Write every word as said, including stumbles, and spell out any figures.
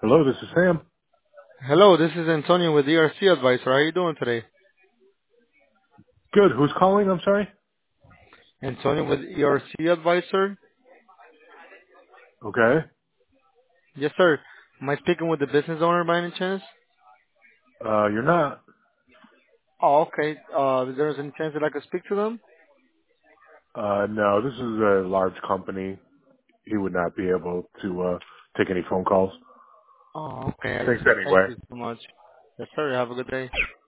Hello, this is Sam. Hello, this is Antonio with E R C Advisor. How are you doing today? Good. Who's calling? I'm sorry. Antonio with E R C Advisor? Okay. Yes, sir. Am I speaking with the business owner by any chance? Uh, you're not. Oh, okay. Uh, is there any chance that I could speak to them? Uh, no, this is a large company. He would not be able to uh take any phone calls. Oh, okay. I Thanks see. Thank anyway. you so much. Yes, sir. Have a good day.